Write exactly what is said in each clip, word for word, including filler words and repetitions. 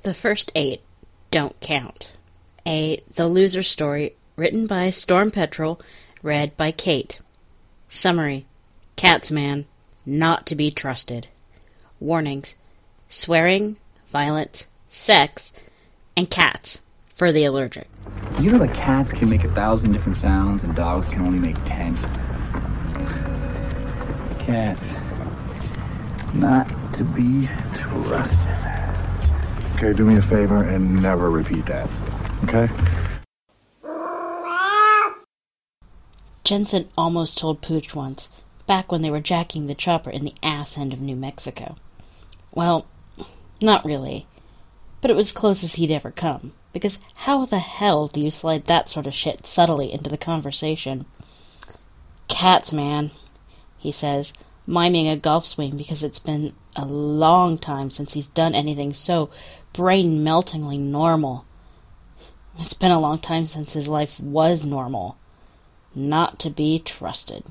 The first eight don't count. A The Loser Story, written by Storm Petrel, read by Kate. Summary: Cats man, not to be trusted. Warnings: swearing, violence, sex, and cats, for the allergic. You know that cats can make a thousand different sounds and dogs can only make ten? Cats, not to be trusted. Okay, do me a favor and never repeat that, okay? Jensen almost told Pooch once, back when they were jacking the chopper in the ass end of New Mexico. Well, not really, but it was as close as he'd ever come, because how the hell do you slide that sort of shit subtly into the conversation? Cats, man, he says, miming a golf swing because it's been a long time since he's done anything so brain-meltingly normal. It's been a long time since his life was normal. Not to be trusted.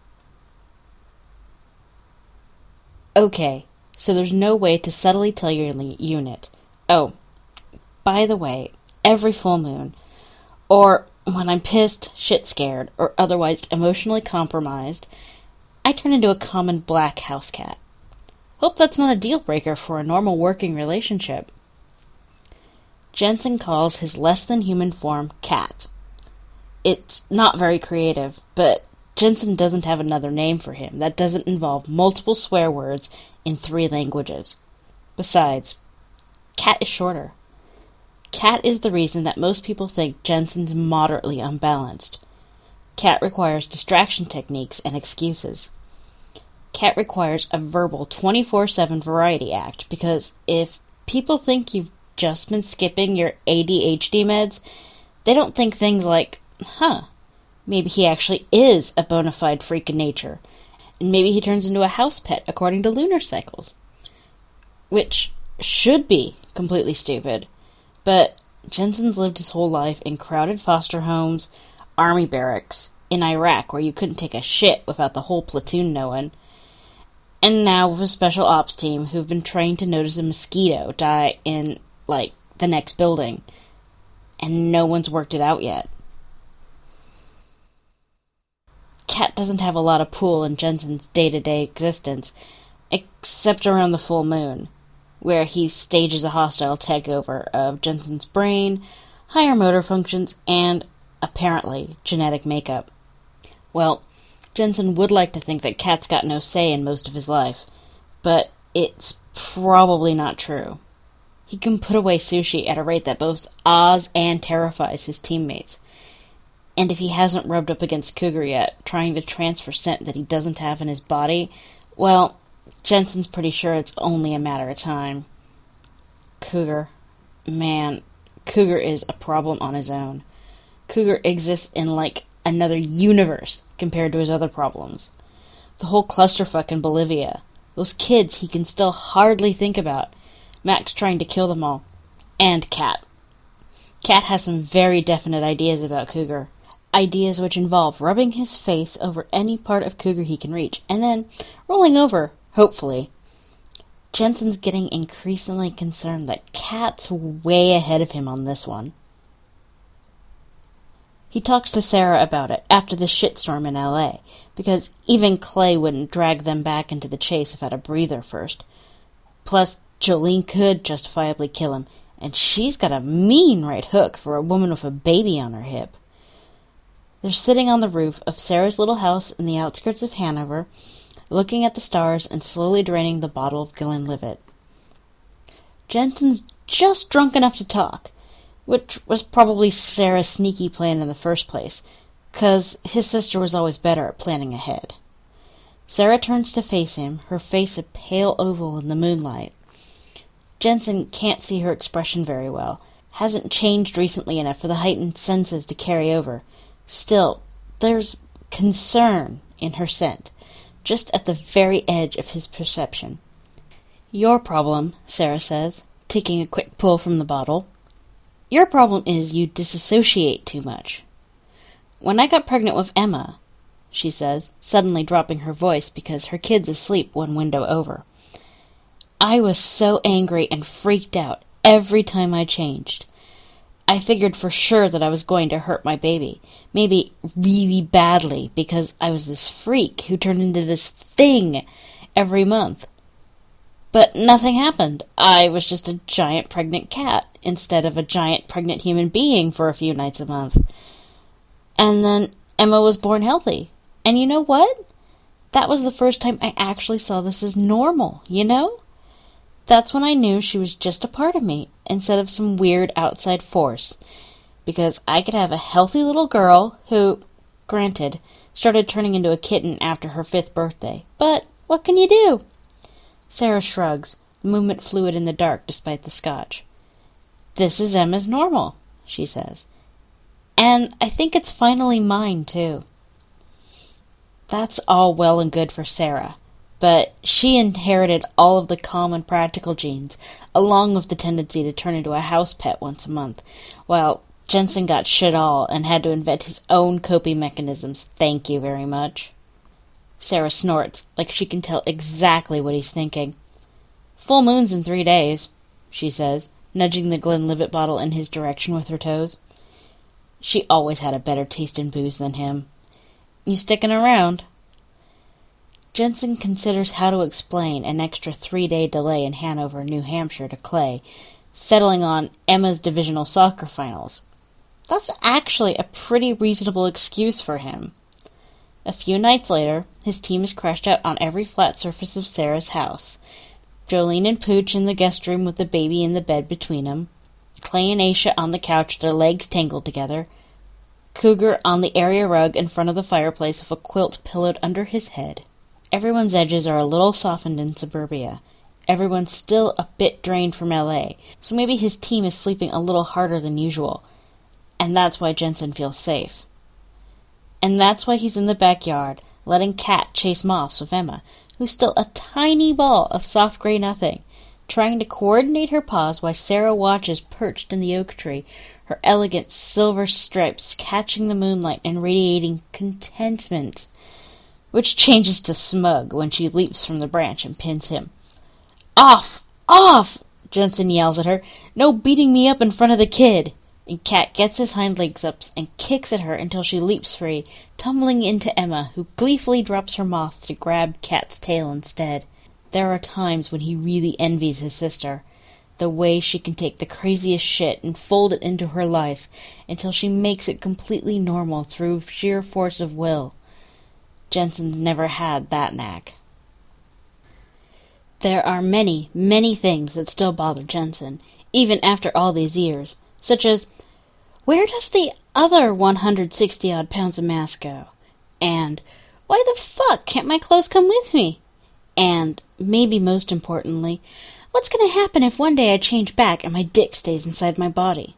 Okay, so there's no way to subtly tell your unit, oh, by the way, every full moon, or when I'm pissed, shit-scared, or otherwise emotionally compromised, I turn into a common black house cat. Hope that's not a deal-breaker for a normal working relationship. Jensen calls his less-than-human form Cat. It's not very creative, but Jensen doesn't have another name for him that doesn't involve multiple swear words in three languages. Besides, Cat is shorter. Cat is the reason that most people think Jensen's moderately unbalanced. Cat requires distraction techniques and excuses. Cat requires a verbal twenty-four seven variety act, because if people think you've just been skipping your A D H D meds, they don't think things like, huh, maybe he actually is a bona fide freak of nature, and maybe he turns into a house pet according to lunar cycles. Which should be completely stupid, but Jensen's lived his whole life in crowded foster homes, army barracks, in Iraq where you couldn't take a shit without the whole platoon knowing, and now with a special ops team who've been trained to notice a mosquito die in, like, the next building, and no one's worked it out yet. Cat doesn't have a lot of pull in Jensen's day-to-day existence, except around the full moon, where he stages a hostile takeover of Jensen's brain, higher motor functions, and, apparently, genetic makeup. Well, Jensen would like to think that Cat's got no say in most of his life, but it's probably not true. He can put away sushi at a rate that both awes and terrifies his teammates. And if he hasn't rubbed up against Cougar yet, trying to transfer scent that he doesn't have in his body, well, Jensen's pretty sure it's only a matter of time. Cougar. Man, Cougar is a problem on his own. Cougar exists in, like, another universe compared to his other problems. The whole clusterfuck in Bolivia. Those kids he can still hardly think about. Max trying to kill them all. And Cat. Cat has some very definite ideas about Cougar. Ideas which involve rubbing his face over any part of Cougar he can reach, and then rolling over, hopefully. Jensen's getting increasingly concerned that Cat's way ahead of him on this one. He talks to Sarah about it after the shitstorm in L A, because even Clay wouldn't drag them back into the chase without a breather first. Plus, Jolene could justifiably kill him, and she's got a mean right hook for a woman with a baby on her hip. They're sitting on the roof of Sarah's little house in the outskirts of Hanover, looking at the stars and slowly draining the bottle of Glenlivet. Jensen's just drunk enough to talk, which was probably Sarah's sneaky plan in the first place, 'cause his sister was always better at planning ahead. Sarah turns to face him, her face a pale oval in the moonlight. Jensen can't see her expression very well, hasn't changed recently enough for the heightened senses to carry over. Still, there's concern in her scent, just at the very edge of his perception. Your problem, Sarah says, taking a quick pull from the bottle. Your problem is you disassociate too much. When I got pregnant with Emma, she says, suddenly dropping her voice because her kid's asleep one window over, I was so angry and freaked out every time I changed. I figured for sure that I was going to hurt my baby, maybe really badly, because I was this freak who turned into this thing every month. But nothing happened. I was just a giant pregnant cat instead of a giant pregnant human being for a few nights a month. And then Emma was born healthy. And you know what? That was the first time I actually saw this as normal, you know? That's when I knew she was just a part of me, instead of some weird outside force. Because I could have a healthy little girl who, granted, started turning into a kitten after her fifth birthday. But what can you do? Sarah shrugs, the movement fluid in the dark despite the scotch. This is Emma's normal, she says. And I think it's finally mine, too. That's all well and good for Sarah, but she inherited all of the calm and practical genes, along with the tendency to turn into a house pet once a month, while Jensen got shit all and had to invent his own coping mechanisms. Thank you very much. Sarah snorts, like she can tell exactly what he's thinking. Full moon's in three days, she says, nudging the Glenlivet bottle in his direction with her toes. She always had a better taste in booze than him. You sticking around? Jensen considers how to explain an extra three-day delay in Hanover, New Hampshire to Clay, settling on Emma's divisional soccer finals. That's actually a pretty reasonable excuse for him. A few nights later, his team is crashed out on every flat surface of Sarah's house. Jolene and Pooch in the guest room with the baby in the bed between them. Clay and Aisha on the couch, their legs tangled together. Cougar on the area rug in front of the fireplace with a quilt pillowed under his head. Everyone's edges are a little softened in suburbia. Everyone's still a bit drained from L A, so maybe his team is sleeping a little harder than usual. And that's why Jensen feels safe. And that's why he's in the backyard, letting Kat chase moths with Emma, who's still a tiny ball of soft gray nothing, trying to coordinate her paws while Sarah watches perched in the oak tree, her elegant silver stripes catching the moonlight and radiating contentment, which changes to smug when she leaps from the branch and pins him. Off! Off! Jensen yells at her. No beating me up in front of the kid! And Kat gets his hind legs up and kicks at her until she leaps free, tumbling into Emma, who gleefully drops her moth to grab Kat's tail instead. There are times when he really envies his sister, the way she can take the craziest shit and fold it into her life until she makes it completely normal through sheer force of will. Jensen's never had that knack. There are many, many things that still bother Jensen, even after all these years, such as, where does the other one hundred sixty-odd pounds of mass go? And, why the fuck can't my clothes come with me? And, maybe most importantly, what's going to happen if one day I change back and my dick stays inside my body?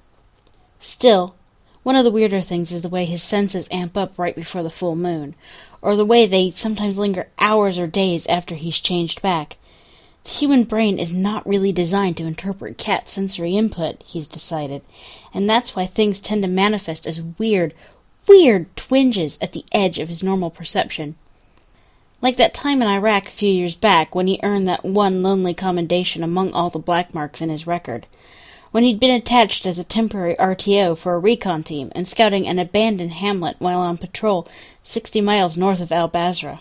Still, one of the weirder things is the way his senses amp up right before the full moon, or the way they sometimes linger hours or days after he's changed back. The human brain is not really designed to interpret Kat's sensory input, he's decided, and that's why things tend to manifest as weird, weird twinges at the edge of his normal perception. Like that time in Iraq a few years back when he earned that one lonely commendation among all the black marks in his record, when he'd been attached as a temporary R T O for a recon team and scouting an abandoned hamlet while on patrol sixty miles north of Al-Basra.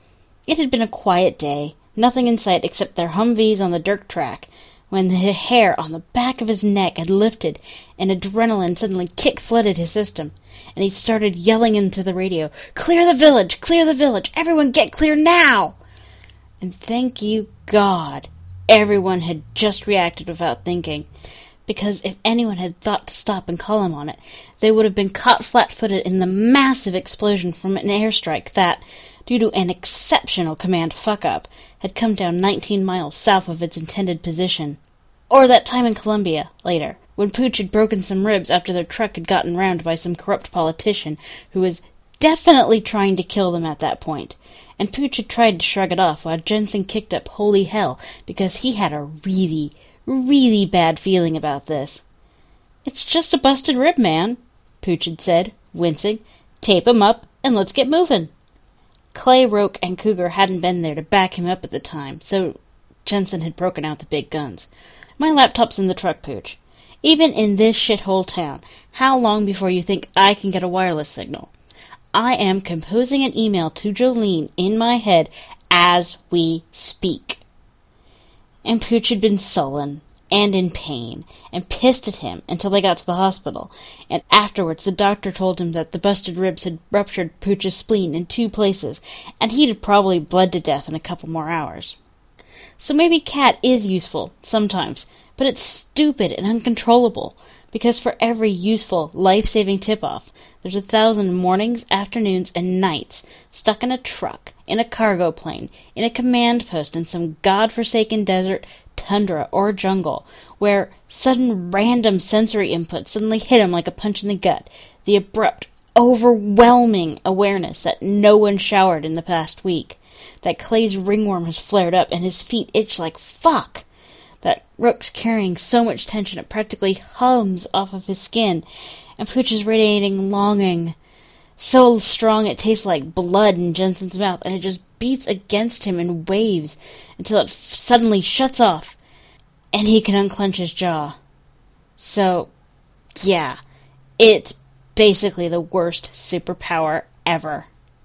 It had been a quiet day, nothing in sight except their Humvees on the dirt track, when the hair on the back of his neck had lifted and adrenaline suddenly kick-flooded his system, and he started yelling into the radio, "Clear the village! Clear the village! Everyone get clear now!" And thank you God, everyone had just reacted without thinking, because if anyone had thought to stop and call him on it, they would have been caught flat-footed in the massive explosion from an airstrike that, due to an exceptional command fuck-up, had come down nineteen miles south of its intended position. Or that time in Colombia, later, when Pooch had broken some ribs after their truck had gotten round by some corrupt politician who was definitely trying to kill them at that point, and Pooch had tried to shrug it off while Jensen kicked up holy hell because he had a really, really bad feeling about this. "It's just a busted rib, man," Pooch had said, wincing. "Tape him up, and let's get moving." Clay, Roke, and Cougar hadn't been there to back him up at the time, so Jensen had broken out the big guns. My laptop's in the truck, Pooch. Even in this shithole town, how long before you think I can get a wireless signal? I am composing an email to Jolene in my head as we speak. And Pooch had been sullen and in pain and pissed at him until they got to the hospital, and afterwards the doctor told him that the busted ribs had ruptured Pooch's spleen in two places, and he'd have probably bled to death in a couple more hours. So maybe Cat is useful, sometimes, but it's stupid and uncontrollable, because for every useful, life-saving tip-off, there's a thousand mornings, afternoons, and nights stuck in a truck, in a cargo plane, in a command post in some godforsaken desert, tundra, or jungle, where sudden random sensory input suddenly hit him like a punch in the gut, the abrupt, overwhelming awareness that no one showered in the past week, that Clay's ringworm has flared up and his feet itch like fuck, that Rook's carrying so much tension it practically hums off of his skin, and Pooch is radiating longing, so strong it tastes like blood in Jensen's mouth, and it just beats against him in waves until it f- suddenly shuts off, and he can unclench his jaw. So, yeah, it's basically the worst superpower ever.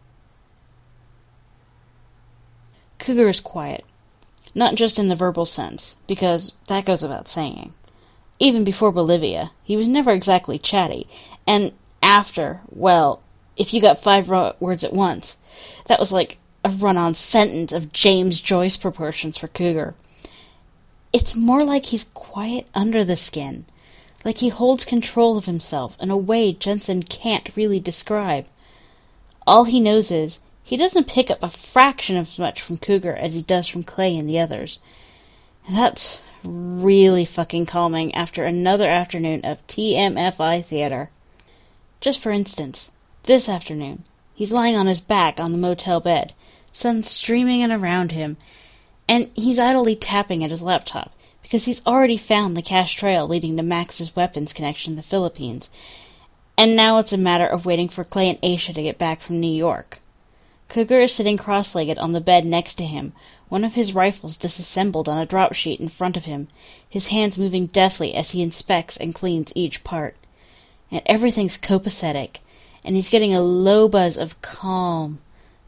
Cougar is quiet. Not just in the verbal sense, because that goes without saying. Even before Bolivia, he was never exactly chatty, and after, well, if you got five ro- words at once, that was like a run-on sentence of James Joyce proportions for Cougar. It's more like he's quiet under the skin, like he holds control of himself in a way Jensen can't really describe. All he knows is, he doesn't pick up a fraction as much from Cougar as he does from Clay and the others. And that's really fucking calming after another afternoon of T M F I theater. Just for instance, this afternoon, he's lying on his back on the motel bed, sun streaming in around him, and he's idly tapping at his laptop, because he's already found the cache trail leading to Max's weapons connection in the Philippines, and now it's a matter of waiting for Clay and Aisha to get back from New York. Cougar is sitting cross-legged on the bed next to him, one of his rifles disassembled on a drop sheet in front of him, his hands moving deftly as he inspects and cleans each part. And everything's copacetic, and he's getting a low buzz of calm,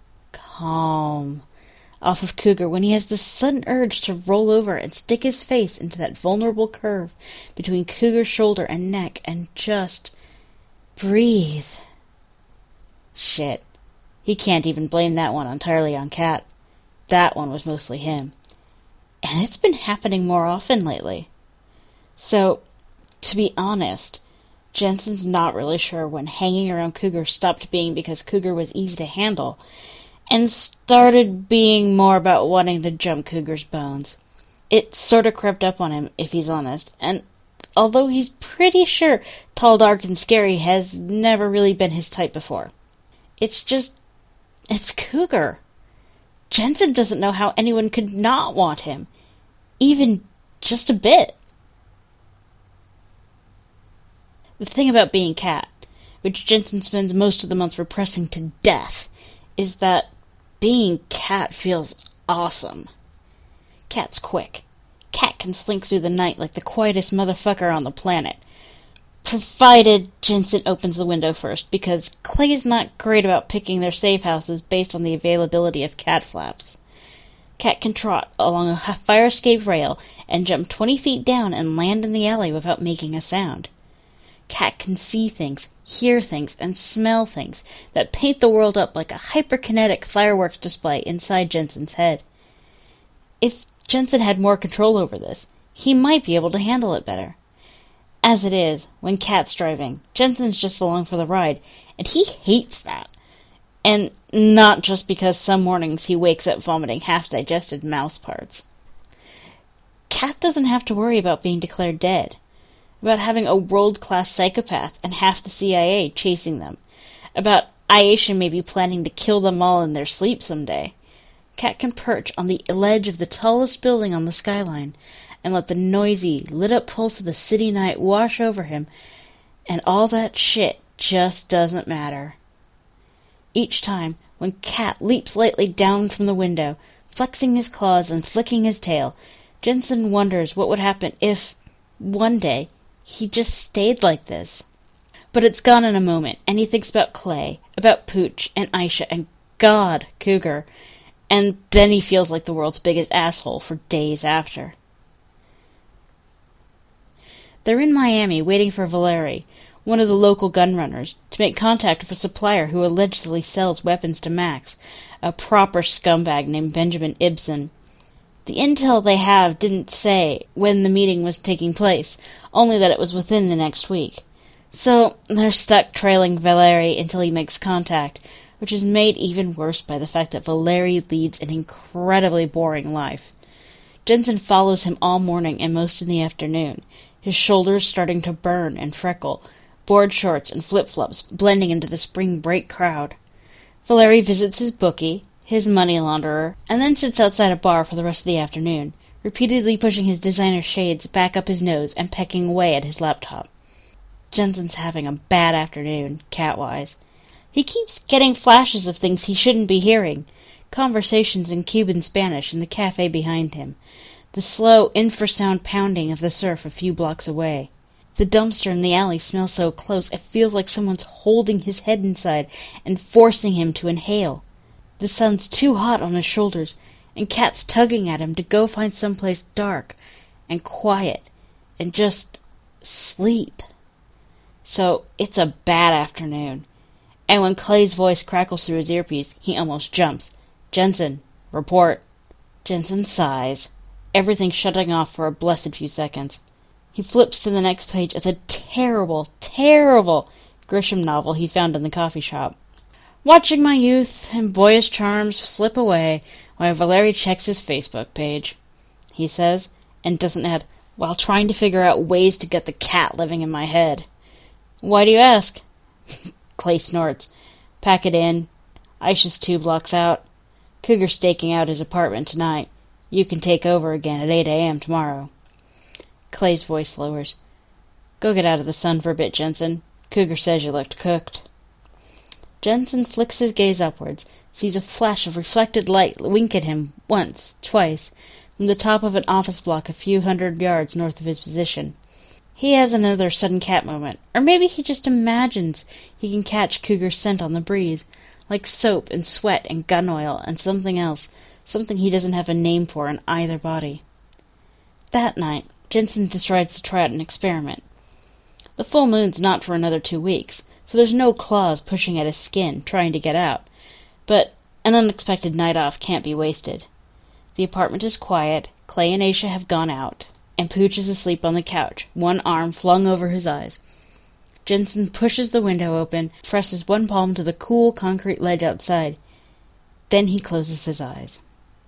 calm, off of Cougar when he has the sudden urge to roll over and stick his face into that vulnerable curve between Cougar's shoulder and neck and just breathe. Shit. He can't even blame that one entirely on Cat. That one was mostly him. And it's been happening more often lately. So, to be honest, Jensen's not really sure when hanging around Cougar stopped being because Cougar was easy to handle, and started being more about wanting to jump Cougar's bones. It sort of crept up on him, if he's honest, and although he's pretty sure tall, dark, and scary has never really been his type before. It's just... It's Cougar. Jensen doesn't know how anyone could not want him. Even just a bit. The thing about being Cat, which Jensen spends most of the month repressing to death, is that being Cat feels awesome. Cat's quick. Cat can slink through the night like the quietest motherfucker on the planet. Provided Jensen opens the window first, because Clay's not great about picking their safe houses based on the availability of cat flaps. Cat can trot along a fire escape rail and jump twenty feet down and land in the alley without making a sound. Cat can see things, hear things, and smell things that paint the world up like a hyperkinetic fireworks display inside Jensen's head. If Jensen had more control over this, he might be able to handle it better. As it is, when Cat's driving, Jensen's just along for the ride, and he hates that. And not just because some mornings he wakes up vomiting half-digested mouse parts. Cat doesn't have to worry about being declared dead, about having a world-class psychopath and half the C I A chasing them, about Aisha maybe planning to kill them all in their sleep someday. Cat can perch on the ledge of the tallest building on the skyline, and let the noisy, lit-up pulse of the city night wash over him, and all that shit just doesn't matter. Each time, when Cat leaps lightly down from the window, flexing his claws and flicking his tail, Jensen wonders what would happen if, one day, he just stayed like this. But it's gone in a moment, and he thinks about Clay, about Pooch, and Aisha, and God, Cougar, and then he feels like the world's biggest asshole for days after. They're in Miami waiting for Valeri, one of the local gun runners, to make contact with a supplier who allegedly sells weapons to Max, a proper scumbag named Benjamin Ibsen. The intel they have didn't say when the meeting was taking place, only that it was within the next week. So they're stuck trailing Valeri until he makes contact, which is made even worse by the fact that Valeri leads an incredibly boring life. Jensen follows him all morning and most in the afternoon, his shoulders starting to burn and freckle, board shorts and flip-flops blending into the spring break crowd. Valeri visits his bookie, his money launderer, and then sits outside a bar for the rest of the afternoon, repeatedly pushing his designer shades back up his nose and pecking away at his laptop. Jensen's having a bad afternoon, cat-wise. He keeps getting flashes of things he shouldn't be hearing, conversations in Cuban Spanish in the cafe behind him, the slow infrasound pounding of the surf a few blocks away. The dumpster in the alley smells so close it feels like someone's holding his head inside and forcing him to inhale. The sun's too hot on his shoulders, and Kat's tugging at him to go find someplace dark and quiet and just sleep. So it's a bad afternoon, and when Clay's voice crackles through his earpiece, he almost jumps. "Jensen, report." Jensen sighs, everything shutting off for a blessed few seconds. He flips to the next page of the terrible, terrible Grisham novel he found in the coffee shop. Watching my youth and boyish charms slip away while Valeri checks his Facebook page, he says, and doesn't add, while trying to figure out ways to get the cat living in my head. "Why do you ask?" Clay snorts. "Pack it in. Aisha's two blocks out. Cougar's staking out his apartment tonight. You can take over again at eight a.m. tomorrow." Clay's voice lowers. "Go get out of the sun for a bit, Jensen. Cougar says you looked cooked." Jensen flicks his gaze upwards, sees a flash of reflected light wink at him once, twice, from the top of an office block a few hundred yards north of his position. He has another sudden cat moment, or maybe he just imagines he can catch Cougar's scent on the breeze, like soap and sweat and gun oil and something else, something he doesn't have a name for in either body. That night, Jensen decides to try out an experiment. The full moon's not for another two weeks, so there's no claws pushing at his skin, trying to get out. But an unexpected night off can't be wasted. The apartment is quiet, Clay and Aisha have gone out, and Pooch is asleep on the couch, one arm flung over his eyes. Jensen pushes the window open, presses one palm to the cool concrete ledge outside. Then he closes his eyes.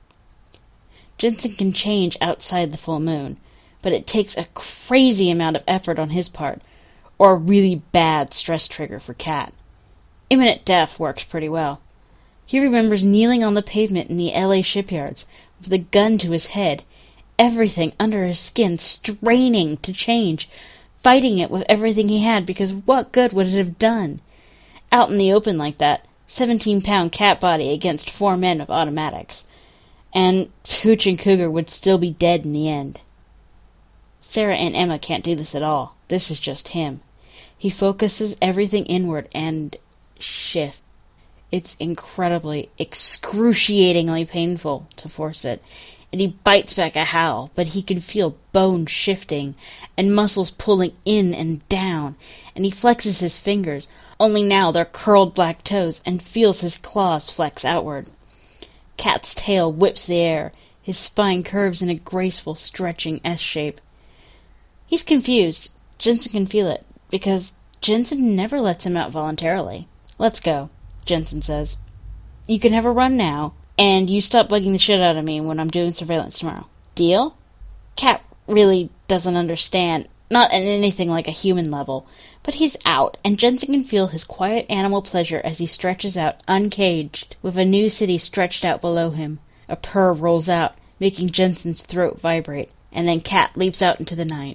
Jensen can change outside the full moon, but it takes a crazy amount of effort on his part, or a really bad stress trigger for Cat. Imminent death works pretty well. He remembers kneeling on the pavement in the L A shipyards, with a gun to his head, everything under his skin straining to change, fighting it with everything he had, because what good would it have done? Out in the open like that, seventeen-pound cat body against four men with automatics. And Pooch and Cougar would still be dead in the end. Sarah and Emma can't do this at all. This is just him. He focuses everything inward and shifts. It's incredibly, excruciatingly painful to force it, and he bites back a howl, but he can feel bones shifting and muscles pulling in and down, and he flexes his fingers, only now they're curled black toes, and feels his claws flex outward. Cat's tail whips the air, his spine curves in a graceful, stretching S shape. He's confused. Jensen can feel it, because Jensen never lets him out voluntarily. "Let's go," Jensen says. "You can have a run now, and you stop bugging the shit out of me when I'm doing surveillance tomorrow. Deal?" Cat really doesn't understand, not at anything like a human level, but he's out, and Jensen can feel his quiet animal pleasure as he stretches out uncaged, with a new city stretched out below him. A purr rolls out, making Jensen's throat vibrate, and then Cat leaps out into the night.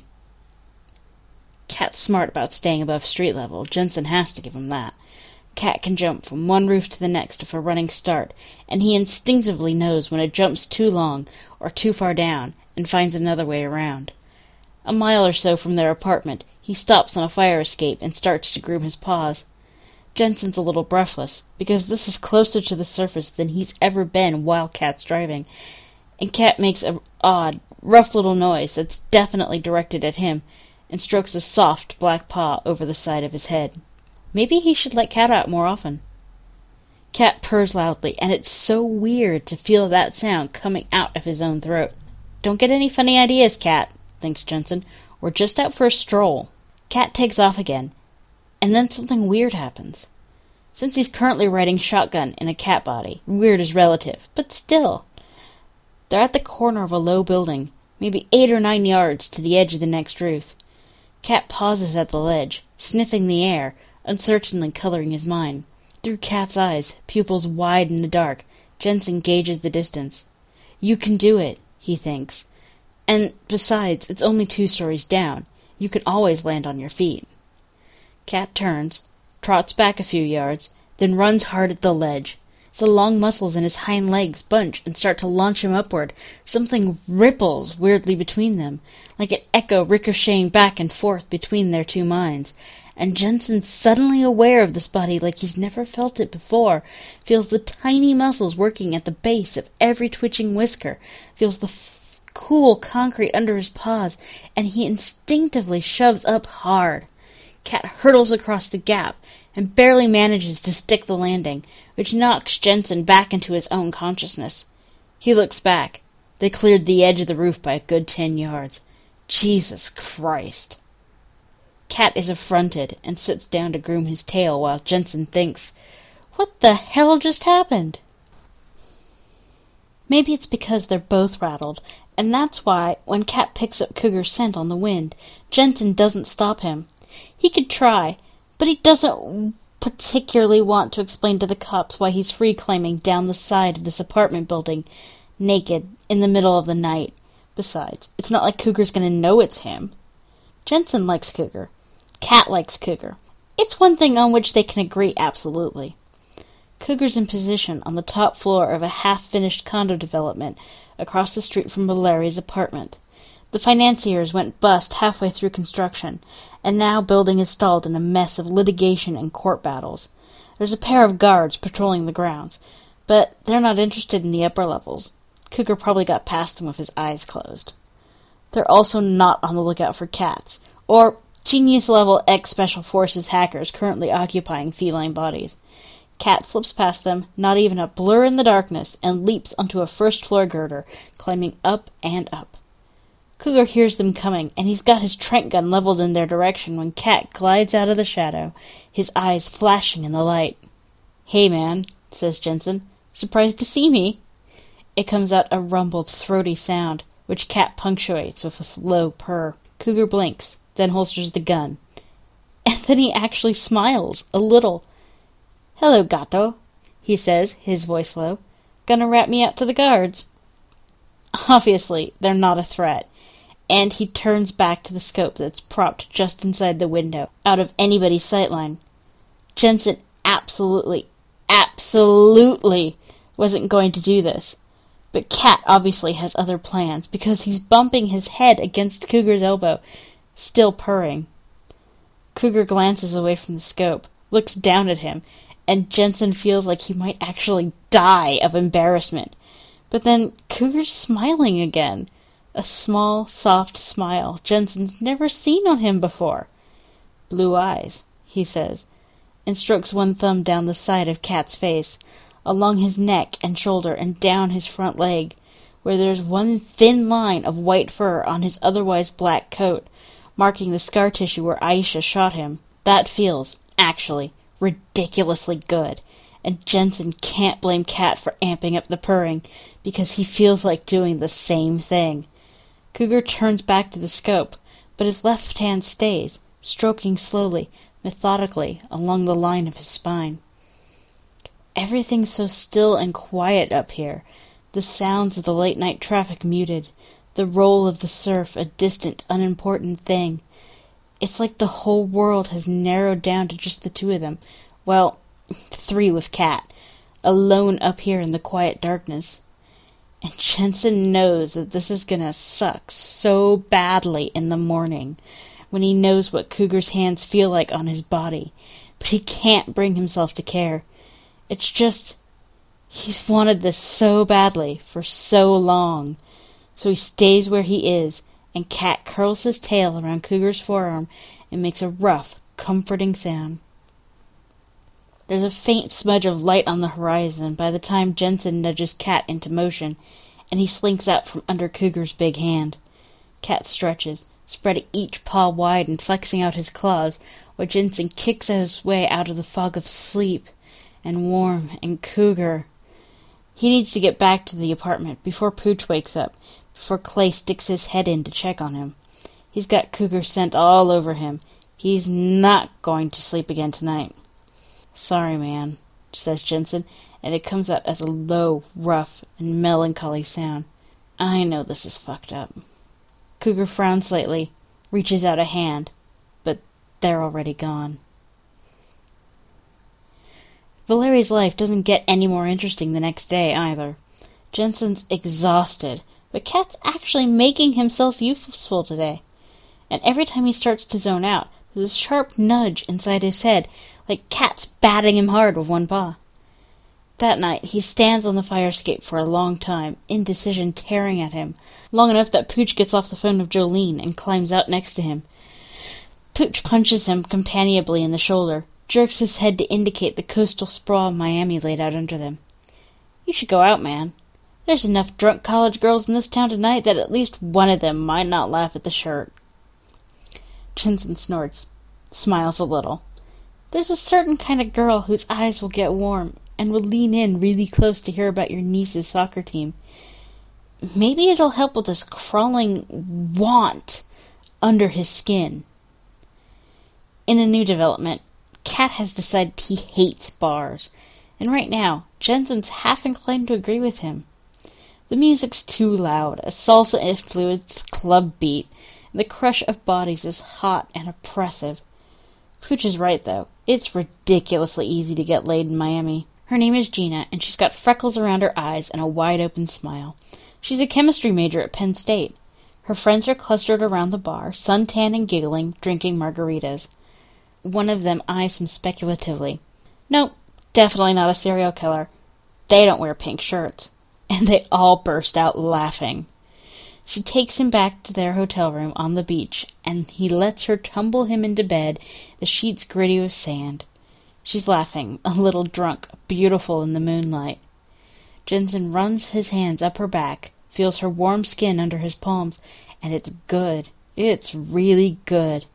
Cat's smart about staying above street level. Jensen has to give him that. Cat can jump from one roof to the next with a running start, and he instinctively knows when a jump's too long or too far down, and finds another way around. A mile or so from their apartment, he stops on a fire escape and starts to groom his paws. Jensen's a little breathless, because this is closer to the surface than he's ever been while Cat's driving, and Cat makes an odd, rough little noise that's definitely directed at him, and strokes a soft black paw over the side of his head. Maybe he should let Cat out more often. Cat purrs loudly, and it's so weird to feel that sound coming out of his own throat. Don't get any funny ideas, Cat, thinks Jensen. We're just out for a stroll. Cat takes off again, and then something weird happens. Since he's currently riding shotgun in a cat body, weird is relative, but still. They're at the corner of a low building, maybe eight or nine yards to the edge of the next roof. Cat pauses at the ledge, sniffing the air, uncertainly coloring his mind. Through Cat's eyes, pupils wide in the dark, Jensen gauges the distance. You can do it, he thinks. And besides, it's only two stories down. You can always land on your feet. Cat turns, trots back a few yards, then runs hard at the ledge. The long muscles in his hind legs bunch and start to launch him upward. Something ripples weirdly between them, like an echo ricocheting back and forth between their two minds. And Jensen's suddenly aware of this body like he's never felt it before, feels the tiny muscles working at the base of every twitching whisker, feels the f- cool concrete under his paws, and he instinctively shoves up hard. Cat hurtles across the gap and barely manages to stick the landing, which knocks Jensen back into his own consciousness. He looks back. They cleared the edge of the roof by a good ten yards. Jesus Christ. Cat is affronted and sits down to groom his tail while Jensen thinks, what the hell just happened? Maybe it's because they're both rattled, and that's why, when Cat picks up Cougar's scent on the wind, Jensen doesn't stop him. He could try, but he doesn't particularly want to explain to the cops why he's free-climbing down the side of this apartment building, naked, in the middle of the night. Besides, it's not like Cougar's going to know it's him. Jensen likes Cougar. Cat likes Cougar. It's one thing on which they can agree absolutely. Cougar's in position on the top floor of a half-finished condo development across the street from Valeria's apartment. The financiers went bust halfway through construction, and now building is stalled in a mess of litigation and court battles. There's a pair of guards patrolling the grounds, but they're not interested in the upper levels. Cougar probably got past them with his eyes closed. They're also not on the lookout for cats, or genius-level ex-Special Forces hackers currently occupying feline bodies. Cat slips past them, not even a blur in the darkness, and leaps onto a first-floor girder, climbing up and up. Cougar hears them coming, and he's got his trank gun leveled in their direction when Cat glides out of the shadow, his eyes flashing in the light. "Hey, man," says Jensen. "Surprised to see me?" It comes out a rumbled, throaty sound, which Cat punctuates with a slow purr. Cougar blinks, then holsters the gun. And then he actually smiles, a little. "Hello, gato," he says, his voice low. "Gonna rat me out to the guards?" Obviously, they're not a threat, and he turns back to the scope that's propped just inside the window, out of anybody's sightline. Jensen absolutely, absolutely wasn't going to do this. But Cat obviously has other plans, because he's bumping his head against Cougar's elbow, still purring. Cougar glances away from the scope, looks down at him, and Jensen feels like he might actually die of embarrassment. But then Cougar's smiling again, a small, soft smile Jensen's never seen on him before. "Blue eyes," he says, and strokes one thumb down the side of Cat's face, along his neck and shoulder and down his front leg, where there's one thin line of white fur on his otherwise black coat, marking the scar tissue where Aisha shot him. That feels, actually, ridiculously good, and Jensen can't blame Cat for amping up the purring, because he feels like doing the same thing. Cougar turns back to the scope, but his left hand stays, stroking slowly, methodically, along the line of his spine. Everything's so still and quiet up here, the sounds of the late-night traffic muted, the roll of the surf a distant, unimportant thing. It's like the whole world has narrowed down to just the two of them. Well, three with Cat, alone up here in the quiet darkness. And Jensen knows that this is gonna suck so badly in the morning, when he knows what Cougar's hands feel like on his body, but he can't bring himself to care. It's just, he's wanted this so badly for so long. So he stays where he is, and Cat curls his tail around Cougar's forearm and makes a rough, comforting sound. There's a faint smudge of light on the horizon by the time Jensen nudges Cat into motion, and he slinks out from under Cougar's big hand. Cat stretches, spreading each paw wide and flexing out his claws, while Jensen kicks his way out of the fog of sleep, and warm, and Cougar. He needs to get back to the apartment before Pooch wakes up, before Clay sticks his head in to check on him. He's got Cougar's scent all over him. He's not going to sleep again tonight. "Sorry, man," says Jensen, and it comes out as a low, rough, and melancholy sound. "I know this is fucked up." Cougar frowns slightly, reaches out a hand, but they're already gone. Valeri's life doesn't get any more interesting the next day, either. Jensen's exhausted, but Cat's actually making himself useful today. And every time he starts to zone out, there's a sharp nudge inside his head, like Cat's batting him hard with one paw. That night, he stands on the fire escape for a long time, indecision tearing at him, long enough that Pooch gets off the phone with Jolene and climbs out next to him. Pooch punches him companionably in the shoulder, jerks his head to indicate the coastal sprawl of Miami laid out under them. "You should go out, man. There's enough drunk college girls in this town tonight that at least one of them might not laugh at the shirt." Jensen snorts, smiles a little. "There's a certain kind of girl whose eyes will get warm and will lean in really close to hear about your niece's soccer team. Maybe it'll help with this crawling want under his skin." In a new development, Cat has decided he hates bars, and right now, Jensen's half inclined to agree with him. The music's too loud, a salsa-influenced club beat, and the crush of bodies is hot and oppressive. Pooch is right, though. It's ridiculously easy to get laid in Miami. Her name is Gina, and she's got freckles around her eyes and a wide-open smile. She's a chemistry major at Penn State. Her friends are clustered around the bar, suntan and giggling, drinking margaritas. One of them eyes him speculatively. Nope, definitely not a serial killer. They don't wear pink shirts. And they all burst out laughing. She takes him back to their hotel room on the beach, and he lets her tumble him into bed, the sheets gritty with sand. She's laughing, a little drunk, beautiful in the moonlight. Jensen runs his hands up her back, feels her warm skin under his palms, and it's good. It's really good.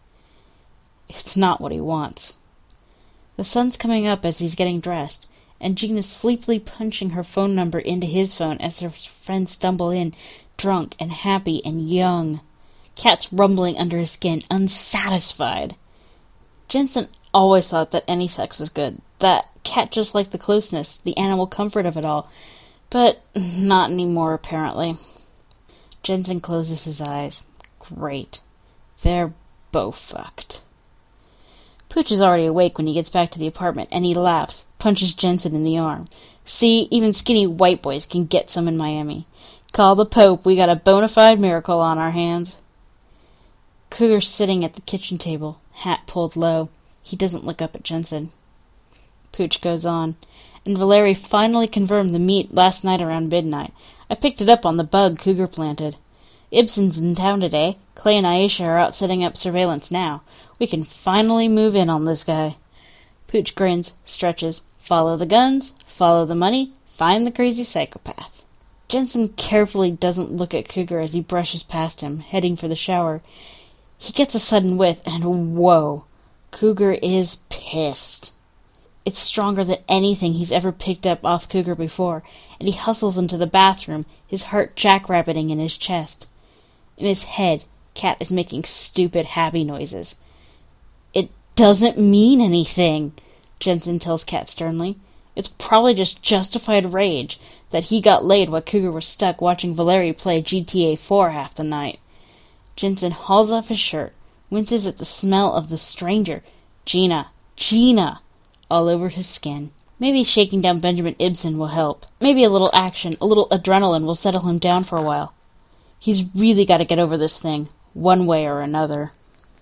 It's not what he wants. The sun's coming up as he's getting dressed, and Gina's sleepily punching her phone number into his phone as her friends stumble in, drunk and happy and young. Cat's rumbling under his skin, unsatisfied. Jensen always thought that any sex was good, that Cat just liked the closeness, the animal comfort of it all, but not anymore, apparently. Jensen closes his eyes. Great. They're both fucked. Pooch is already awake when he gets back to the apartment, and he laughs, punches Jensen in the arm. See, even skinny white boys can get some in Miami. Call the Pope, we got a bona fide miracle on our hands. Cougar's sitting at the kitchen table, hat pulled low. He doesn't look up at Jensen. Pooch goes on. And Valeri finally confirmed the meet last night around midnight. I picked it up on the bug Cougar planted. Ibsen's in town today. Clay and Aisha are out setting up surveillance now. We can finally move in on this guy. Pooch grins, stretches. Follow the guns, follow the money, find the crazy psychopath. Jensen carefully doesn't look at Cougar as he brushes past him, heading for the shower. He gets a sudden whiff, and whoa, Cougar is pissed. It's stronger than anything he's ever picked up off Cougar before, and he hustles into the bathroom, his heart jackrabbiting in his chest. In his head, Cat is making stupid, happy noises. It doesn't mean anything, Jensen tells Cat sternly. It's probably just justified rage that he got laid while Cougar was stuck watching Valeri play G T A four half the night. Jensen hauls off his shirt, winces at the smell of the stranger, Gina, Gina, all over his skin. Maybe shaking down Benjamin Ibsen will help. Maybe a little action, a little adrenaline will settle him down for a while. He's really got to get over this thing, one way or another.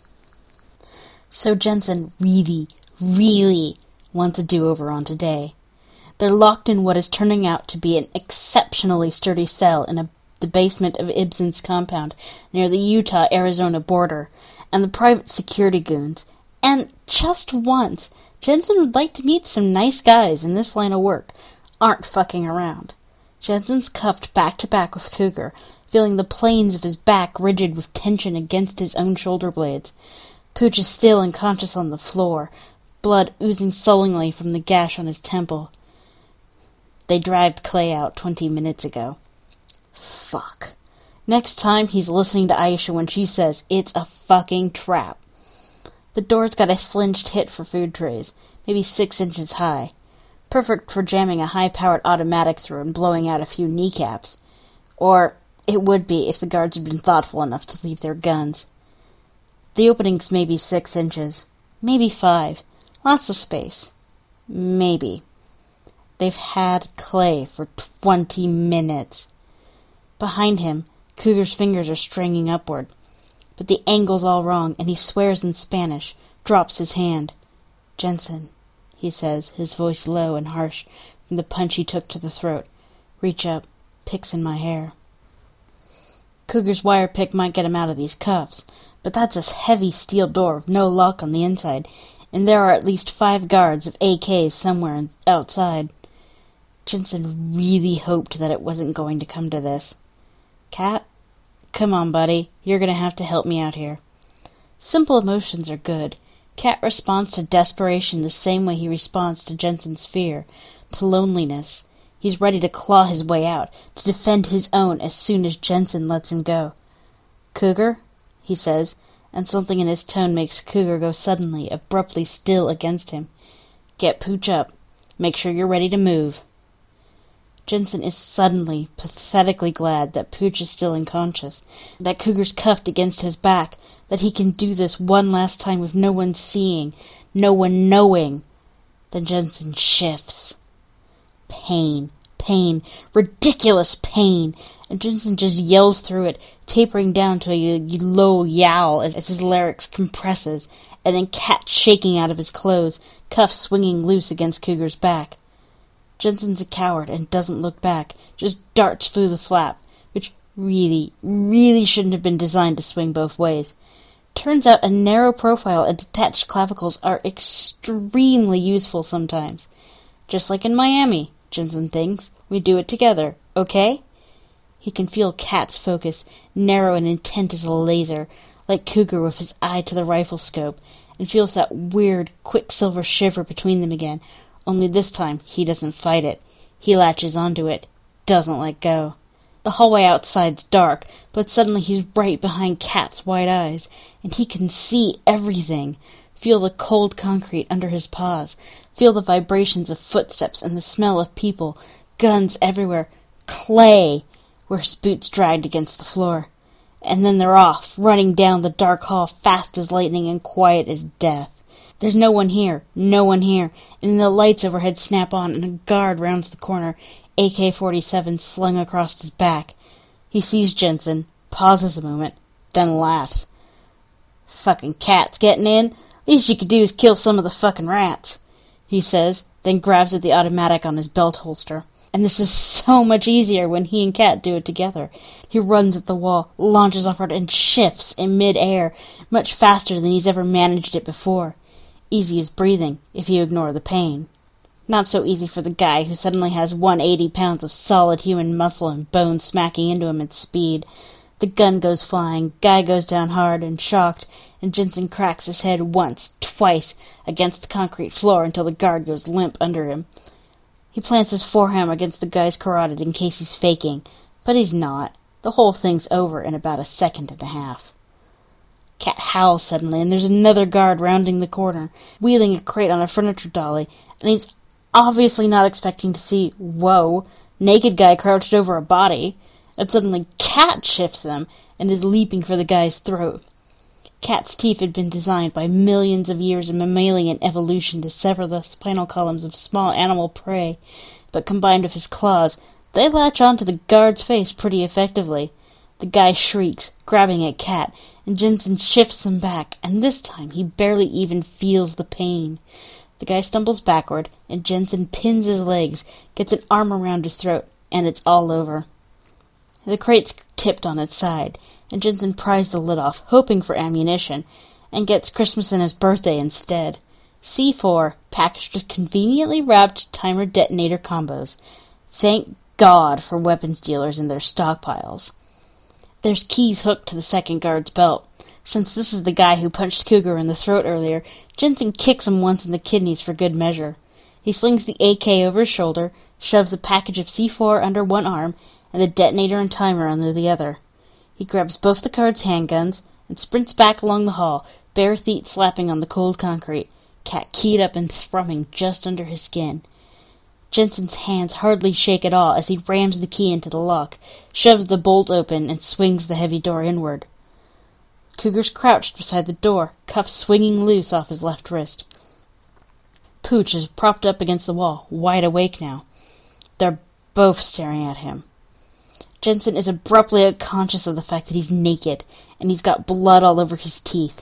So Jensen really, really wants a do-over on today. They're locked in what is turning out to be an exceptionally sturdy cell in a, the basement of Ibsen's compound near the Utah-Arizona border, and the private security goons. And just once, Jensen would like to meet some nice guys in this line of work, aren't fucking around. Jensen's cuffed back-to-back with Cougar, feeling the planes of his back rigid with tension against his own shoulder blades. Pooch is still unconscious on the floor, blood oozing sullenly from the gash on his temple. They dragged Clay out twenty minutes ago. Fuck. Next time he's listening to Aisha when she says it's a fucking trap. The door's got a slinged hit for food trays, maybe six inches high. Perfect for jamming a high-powered automatic through and blowing out a few kneecaps. Or it would be if the guards had been thoughtful enough to leave their guns. The opening's maybe six inches. Maybe five. Lots of space. Maybe. They've had Clay for twenty minutes. Behind him, Cougar's fingers are stringing upward. But the angle's all wrong, and he swears in Spanish, drops his hand. "Jensen," he says, his voice low and harsh from the punch he took to the throat. "Reach up, picks in my hair." Cougar's wire pick might get him out of these cuffs, but that's a heavy steel door with no lock on the inside, and there are at least five guards of A Ks somewhere outside. Jensen really hoped that it wasn't going to come to this. "Cat? Come on, buddy. You're going to have to help me out here." Simple emotions are good. Cat responds to desperation the same way he responds to Jensen's fear, to loneliness. He's ready to claw his way out, to defend his own as soon as Jensen lets him go. "Cougar?" he says, and something in his tone makes Cougar go suddenly, abruptly still against him. "Get Pooch up. Make sure you're ready to move." Jensen is suddenly, pathetically glad that Pooch is still unconscious, that Cougar's cuffed against his back, that he can do this one last time with no one seeing, no one knowing. Then Jensen shifts. Pain, pain, ridiculous pain, and Jensen just yells through it, tapering down to a low yowl as his larynx compresses, and then Cat shaking out of his clothes, cuffs swinging loose against Cougar's back. Jensen's a coward and doesn't look back, just darts through the flap, which really, really shouldn't have been designed to swing both ways. Turns out a narrow profile and detached clavicles are extremely useful sometimes. Just like in Miami, Jensen thinks, we do it together, okay? He can feel Cat's focus, narrow and intent as a laser, like Cougar with his eye to the rifle scope, and feels that weird, quicksilver shiver between them again. Only this time, he doesn't fight it. He latches onto it, doesn't let go. The hallway outside's dark, but suddenly he's right behind Cat's wide eyes, and he can see everything. Feel the cold concrete under his paws. Feel the vibrations of footsteps and the smell of people. Guns everywhere. Clay, where his boots dragged against the floor. And then they're off, running down the dark hall fast as lightning and quiet as death. There's no one here, no one here, and the lights overhead snap on, and a guard rounds the corner, A K forty-seven slung across his back. He sees Jensen, pauses a moment, then laughs. "Fucking Cat's getting in? Least you could do is kill some of the fucking rats," he says, then grabs at the automatic on his belt holster. And this is so much easier when he and Cat do it together. He runs at the wall, launches offward, and shifts in mid-air, much faster than he's ever managed it before. Easy as breathing, if you ignore the pain. Not so easy for the guy who suddenly has one hundred eighty pounds of solid human muscle and bone smacking into him at speed. The gun goes flying, guy goes down hard and shocked, and Jensen cracks his head once, twice, against the concrete floor until the guard goes limp under him. He plants his forearm against the guy's carotid in case he's faking, but he's not. The whole thing's over in about a second and a half. Cat howls suddenly, and there's another guard rounding the corner, wheeling a crate on a furniture dolly, and he's obviously not expecting to see, whoa, naked guy crouched over a body, and suddenly Cat shifts them and is leaping for the guy's throat. Cat's teeth had been designed by millions of years of mammalian evolution to sever the spinal columns of small animal prey, but combined with his claws, they latch onto the guard's face pretty effectively. The guy shrieks, grabbing at Cat, and Jensen shifts him back, and this time he barely even feels the pain. The guy stumbles backward, and Jensen pins his legs, gets an arm around his throat, and it's all over. The crate's tipped on its side, and Jensen pries the lid off, hoping for ammunition, and gets Christmas and his birthday instead. C four, packaged with conveniently wrapped timer detonator combos. Thank God for weapons dealers and their stockpiles. There's keys hooked to the second guard's belt. Since this is the guy who punched Cougar in the throat earlier, Jensen kicks him once in the kidneys for good measure. He slings the A K over his shoulder, shoves a package of C four under one arm, and the detonator and timer under the other. He grabs both the guards' handguns and sprints back along the hall, bare feet slapping on the cold concrete, Cat keyed up and thrumming just under his skin. Jensen's hands hardly shake at all as he rams the key into the lock, shoves the bolt open, and swings the heavy door inward. Cougar's crouched beside the door, cuffs swinging loose off his left wrist. Pooch is propped up against the wall, wide awake now. They're both staring at him. Jensen is abruptly unconscious of the fact that he's naked, and he's got blood all over his teeth.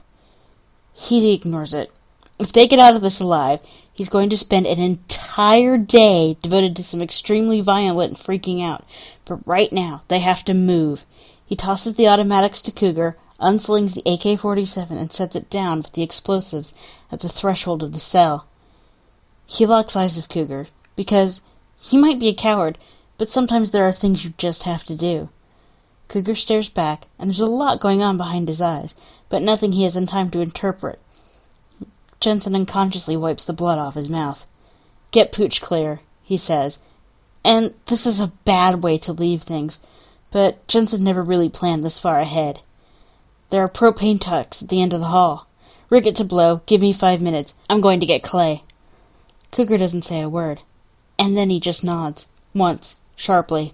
He ignores it. If they get out of this alive, he's going to spend an entire day devoted to some extremely violent freaking out. But right now, they have to move. He tosses the automatics to Cougar, unslings the A K forty-seven, and sets it down with the explosives at the threshold of the cell. He locks eyes with Cougar, because he might be a coward, but sometimes there are things you just have to do. Cougar stares back, and there's a lot going on behind his eyes, but nothing he has time to interpret. Jensen unconsciously wipes the blood off his mouth. "Get Pooch clear," he says. And this is a bad way to leave things, but Jensen never really planned this far ahead. There are propane tucks at the end of the hall. "Rig it to blow. Give me five minutes. I'm going to get Clay." Cougar doesn't say a word, and then he just nods, once, sharply.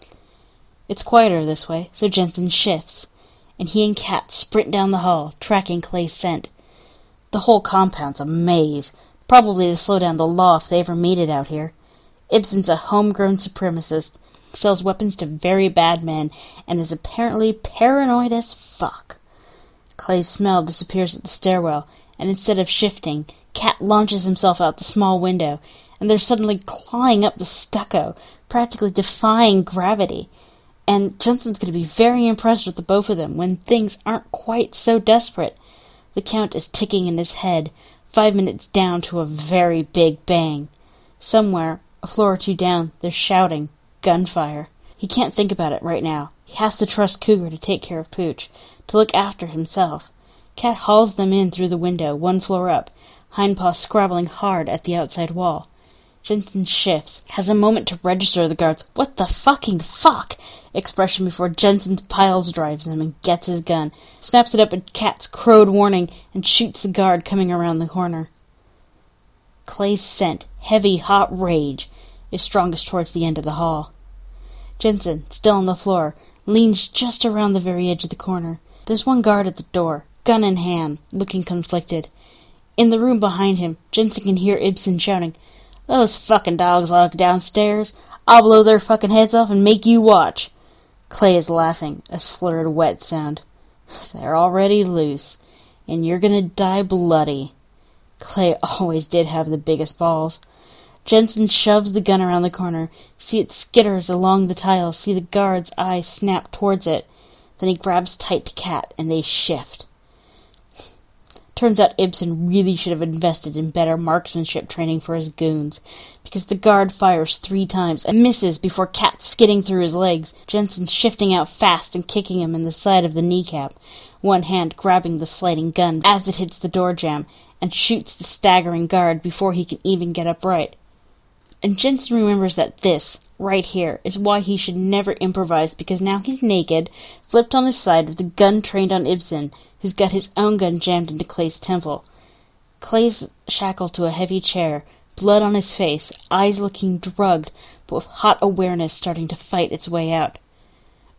It's quieter this way, so Jensen shifts, and he and Cat sprint down the hall, tracking Clay's scent. The whole compound's a maze, probably to slow down the law if they ever made it out here. Ibsen's a homegrown supremacist, sells weapons to very bad men, and is apparently paranoid as fuck. Clay's smell disappears at the stairwell, and instead of shifting, Cat launches himself out the small window, and they're suddenly clawing up the stucco, practically defying gravity. And Jensen's going to be very impressed with the both of them when things aren't quite so desperate. The count is ticking in his head, five minutes down to a very big bang. Somewhere, a floor or two down, they're shouting, gunfire. He can't think about it right now. He has to trust Cougar to take care of Pooch, to look after himself. Cat hauls them in through the window, one floor up, hindpaw scrabbling hard at the outside wall. Jensen shifts, has a moment to register the guard's "what the fucking fuck" expression before Jensen piles drives him and gets his gun, snaps it up at Cat's crowed warning, and shoots the guard coming around the corner. Clay's scent, heavy, hot rage, is strongest towards the end of the hall. Jensen, still on the floor, leans just around the very edge of the corner. There's one guard at the door, gun in hand, looking conflicted. In the room behind him, Jensen can hear Ibsen shouting, "Those fucking dogs locked downstairs. I'll blow their fucking heads off and make you watch." Clay is laughing, a slurred, wet sound. "They're already loose, and you're gonna die bloody." Clay always did have the biggest balls. Jensen shoves the gun around the corner, see it skitters along the tiles, see the guard's eyes snap towards it. Then he grabs tight to Cat, and they shift. Turns out Ibsen really should have invested in better marksmanship training for his goons, because the guard fires three times and misses before Cat skidding through his legs, Jensen shifting out fast and kicking him in the side of the kneecap, one hand grabbing the sliding gun as it hits the door jamb, and shoots the staggering guard before he can even get upright. And Jensen remembers that this, right here, is why he should never improvise, because now he's naked, flipped on his side with the gun trained on Ibsen, who's got his own gun jammed into Clay's temple. Clay's shackled to a heavy chair, blood on his face, eyes looking drugged, but with hot awareness starting to fight its way out.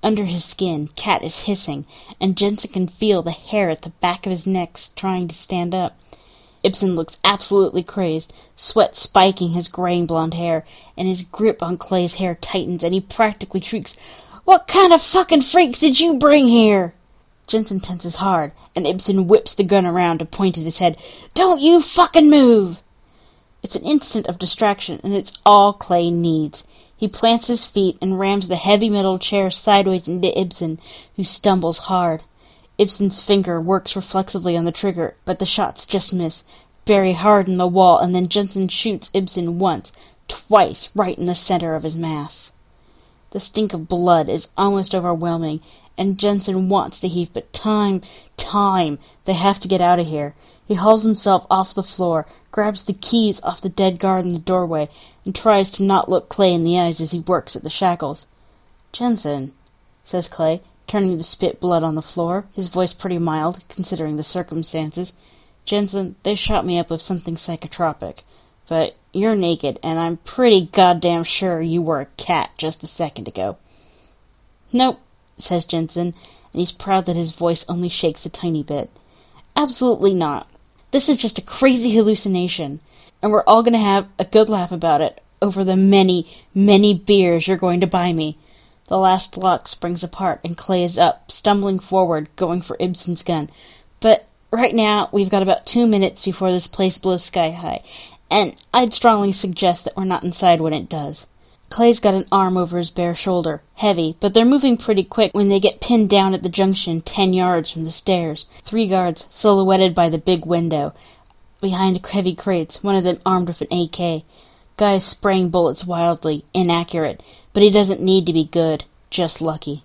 Under his skin, Cat is hissing, and Jensen can feel the hair at the back of his neck trying to stand up. Ibsen looks absolutely crazed, sweat spiking his graying blonde hair, and his grip on Clay's hair tightens, and he practically shrieks, "What kind of fucking freaks did you bring here?" Jensen tenses hard, and Ibsen whips the gun around to point at his head. "Don't you fucking move!" It's an instant of distraction, and it's all Clay needs. He plants his feet and rams the heavy metal chair sideways into Ibsen, who stumbles hard. Ibsen's finger works reflexively on the trigger, but the shots just miss, very hard in the wall, and then Jensen shoots Ibsen once, twice, right in the center of his mass. The stink of blood is almost overwhelming, and Jensen wants to heave, but time, time, they have to get out of here. He hauls himself off the floor, grabs the keys off the dead guard in the doorway, and tries to not look Clay in the eyes as he works at the shackles. "Jensen," says Clay, turning to spit blood on the floor, his voice pretty mild, considering the circumstances. "Jensen, they shot me up with something psychotropic. But you're naked, and I'm pretty goddamn sure you were a cat just a second ago." "Nope," says Jensen, and he's proud that his voice only shakes a tiny bit. "Absolutely not. This is just a crazy hallucination, and we're all going to have a good laugh about it over the many, many beers you're going to buy me." The last lock springs apart, and Clay is up, stumbling forward, going for Ibsen's gun. "But right now, we've got about two minutes before this place blows sky high, and I'd strongly suggest that we're not inside when it does." Clay's got an arm over his bare shoulder, heavy, but they're moving pretty quick when they get pinned down at the junction ten yards from the stairs. Three guards, silhouetted by the big window, behind heavy crates, one of them armed with an A K. Guy's spraying bullets wildly, inaccurate, but he doesn't need to be good, just lucky.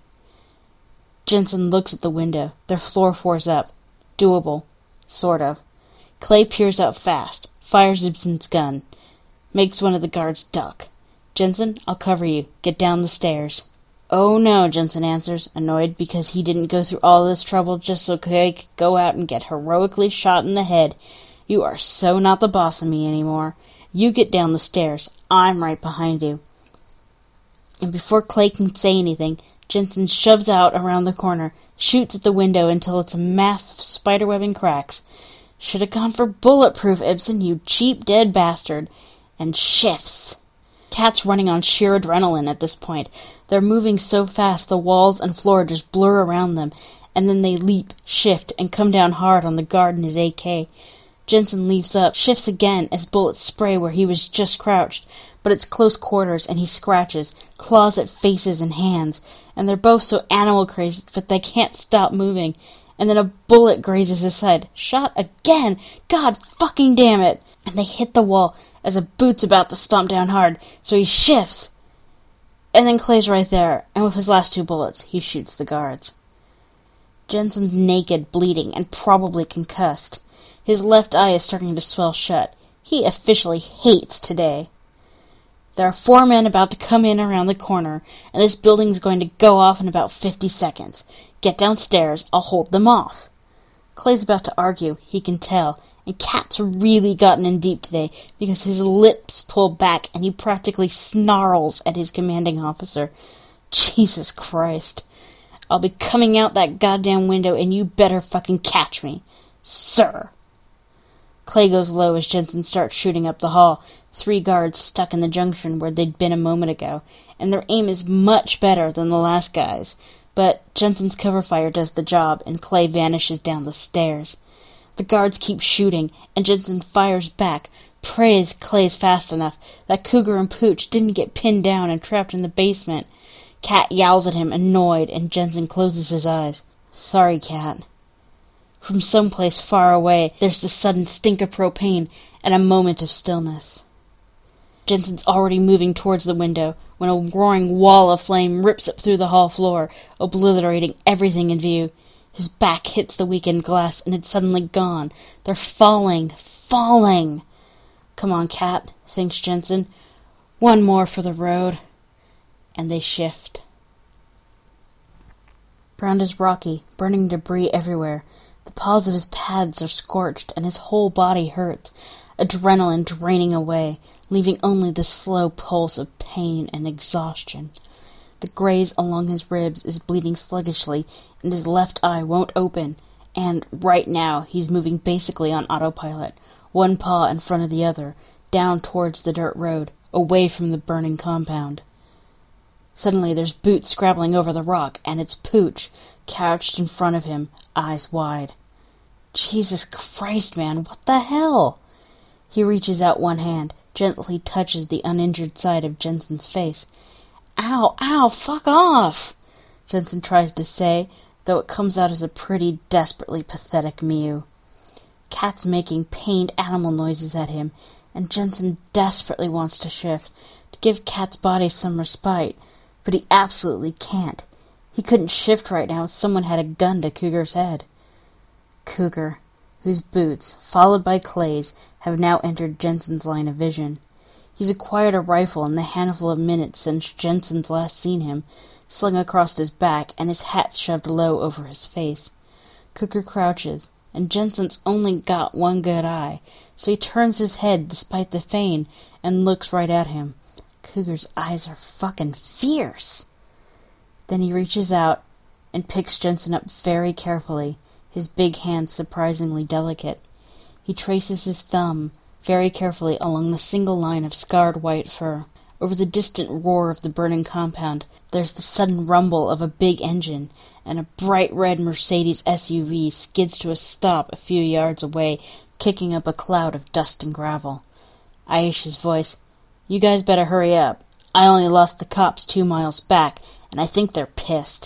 Jensen looks at the window. Their floor four's up. Doable. Sort of. Clay peers out fast, fires Ibsen's gun, makes one of the guards duck. "Jensen, I'll cover you. Get down the stairs." "Oh no," Jensen answers, annoyed because he didn't go through all this trouble just so Clay could go out and get heroically shot in the head. "You are so not the boss of me anymore. You get down the stairs. I'm right behind you." And before Clay can say anything, Jensen shoves out around the corner, shoots at the window until it's a mass of spiderwebbing cracks. "Should have gone for bulletproof, Ibsen, you cheap dead bastard," and shifts. Cat's running on sheer adrenaline at this point. They're moving so fast the walls and floor just blur around them, and then they leap, shift, and come down hard on the guard and his A K. Jensen leaps up, shifts again as bullets spray where he was just crouched, but it's close quarters and he scratches, claws at faces and hands, and they're both so animal-crazed that they can't stop moving, and then a bullet grazes his side. Shot again! God fucking damn it! And they hit the wall as a boot's about to stomp down hard, so he shifts. And then Clay's right there, and with his last two bullets, he shoots the guards. Jensen's naked, bleeding, and probably concussed. His left eye is starting to swell shut. He officially hates today. There are four men about to come in around the corner, and this building's going to go off in about fifty seconds. Get downstairs, I'll hold them off. Clay's about to argue, he can tell, and Cat's really gotten in deep today because his lips pull back and he practically snarls at his commanding officer. Jesus Christ. I'll be coming out that goddamn window and you better fucking catch me. Sir. Clay goes low as Jensen starts shooting up the hall. Three guards stuck in the junction where they'd been a moment ago, and their aim is much better than the last guy's. But Jensen's cover fire does the job, and Clay vanishes down the stairs. The guards keep shooting, and Jensen fires back. Praise Clay's fast enough that Cougar and Pooch didn't get pinned down and trapped in the basement. Cat yowls at him, annoyed, and Jensen closes his eyes. Sorry, Cat. From someplace far away, there's the sudden stink of propane and a moment of stillness. Jensen's already moving towards the window when a roaring wall of flame rips up through the hall floor, obliterating everything in view. His back hits the weakened glass, and it's suddenly gone. They're falling, falling. Come on, Cat, thinks Jensen. One more for the road. And they shift. Ground is rocky, burning debris everywhere. The paws of his pads are scorched, and his whole body hurts, adrenaline draining away, leaving only the slow pulse of pain and exhaustion. The graze along his ribs is bleeding sluggishly, and his left eye won't open, and, right now, he's moving basically on autopilot, one paw in front of the other, down towards the dirt road, away from the burning compound. Suddenly there's Boots scrabbling over the rock, and it's Pooch, couched in front of him, eyes wide. Jesus Christ, man, what the hell? He reaches out one hand, gently touches the uninjured side of Jensen's face. Ow, ow, fuck off! Jensen tries to say, though it comes out as a pretty, desperately pathetic mew. Cat's making pained animal noises at him, and Jensen desperately wants to shift, to give Cat's body some respite, but he absolutely can't. He couldn't shift right now if someone had a gun to Cougar's head. Cougar, whose Boots, followed by Clay's, have now entered Jensen's line of vision. He's acquired a rifle in the handful of minutes since Jensen's last seen him, slung across his back and his hat shoved low over his face. Cougar crouches, and Jensen's only got one good eye, so he turns his head despite the pain and looks right at him. Cougar's eyes are fucking fierce. Then he reaches out and picks Jensen up very carefully, his big hands surprisingly delicate. He traces his thumb very carefully along the single line of scarred white fur. Over the distant roar of the burning compound, there's the sudden rumble of a big engine, and a bright red Mercedes S U V skids to a stop a few yards away, kicking up a cloud of dust and gravel. Aisha's voice, "You guys better hurry up. I only lost the cops two miles back, and I think they're pissed."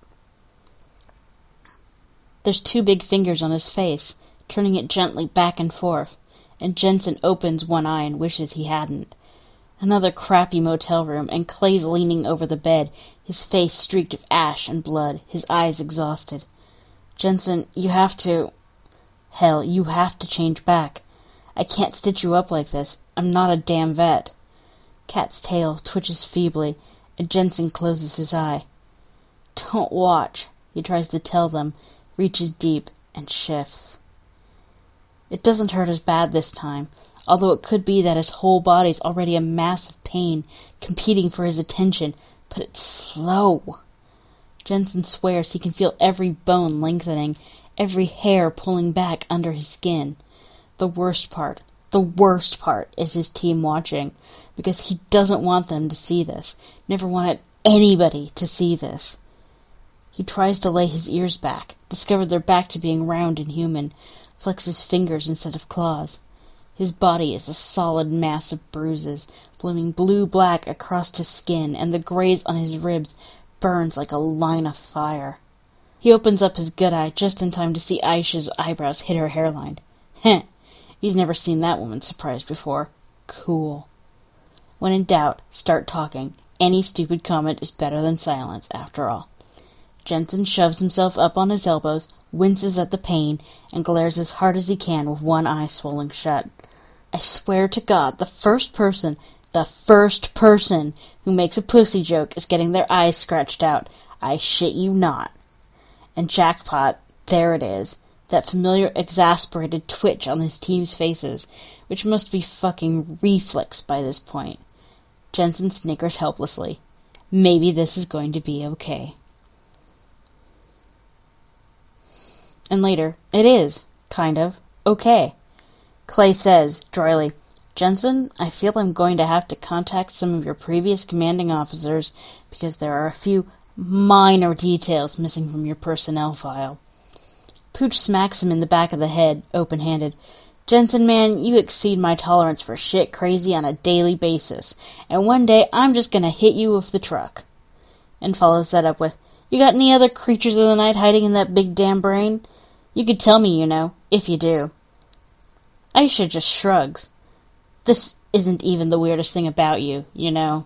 There's two big fingers on his face, turning it gently back and forth, and Jensen opens one eye and wishes he hadn't. Another crappy motel room, and Clay's leaning over the bed, his face streaked with ash and blood, his eyes exhausted. "Jensen, you have to... Hell, you have to change back. I can't stitch you up like this. I'm not a damn vet." Cat's tail twitches feebly, and Jensen closes his eye. "Don't watch," he tries to tell them, reaches deep, and shifts. It doesn't hurt as bad this time, although it could be that his whole body's already a mass of pain, competing for his attention, but it's slow. Jensen swears he can feel every bone lengthening, every hair pulling back under his skin. The worst part, the worst part is his team watching, because he doesn't want them to see this, never wanted anybody to see this. He tries to lay his ears back, discovered they're back to being round and human, flexes fingers instead of claws. His body is a solid mass of bruises, blooming blue-black across his skin, and the graze on his ribs burns like a line of fire. He opens up his good eye just in time to see Aisha's eyebrows hit her hairline. Heh, he's never seen that woman surprised before. Cool. When in doubt, start talking. Any stupid comment is better than silence, after all. Jensen shoves himself up on his elbows, winces at the pain, and glares as hard as he can with one eye swollen shut. I swear to God, the first person, the first person who makes a pussy joke is getting their eyes scratched out. I shit you not. And jackpot, there it is, that familiar exasperated twitch on his team's faces, which must be fucking reflex by this point. Jensen snickers helplessly. Maybe this is going to be okay. And later, it is, kind of, okay. Clay says, dryly, "Jensen, I feel I'm going to have to contact some of your previous commanding officers because there are a few minor details missing from your personnel file." Pooch smacks him in the back of the head, open-handed. "Jensen, man, you exceed my tolerance for shit crazy on a daily basis, and one day I'm just going to hit you with the truck." And follows that up with, "You got any other creatures of the night hiding in that big damn brain? You could tell me, you know, if you do." Aisha just shrugs. "This isn't even the weirdest thing about you, you know."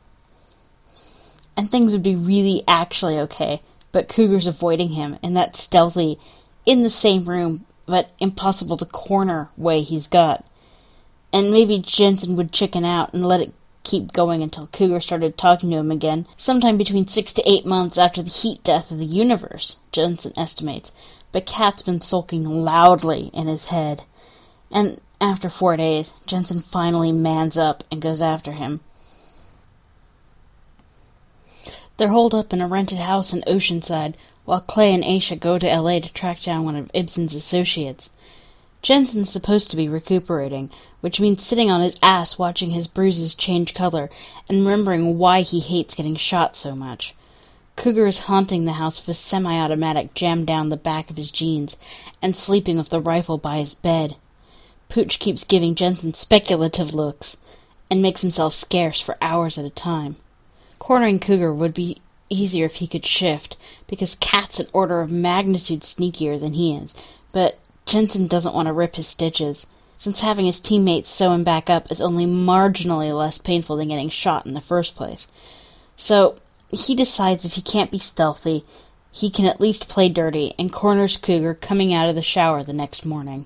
And things would be really actually okay, but Cougar's avoiding him in that stealthy, in the same room, but impossible to corner way he's got. And maybe Jensen would chicken out and let it keep going until Cougar started talking to him again, sometime between six to eight months after the heat death of the universe, Jensen estimates. But Cat's been sulking loudly in his head. And after four days, Jensen finally mans up and goes after him. They're holed up in a rented house in Oceanside, while Clay and Aisha go to L A to track down one of Ibsen's associates. Jensen's supposed to be recuperating, which means sitting on his ass watching his bruises change color and remembering why he hates getting shot so much. Cougar is haunting the house with a semi-automatic jammed down the back of his jeans and sleeping with the rifle by his bed. Pooch keeps giving Jensen speculative looks and makes himself scarce for hours at a time. Cornering Cougar would be easier if he could shift, because Cat's an order of magnitude sneakier than he is, but Jensen doesn't want to rip his stitches, since having his teammates sew him back up is only marginally less painful than getting shot in the first place. So he decides if he can't be stealthy, he can at least play dirty, and corners Cougar coming out of the shower the next morning.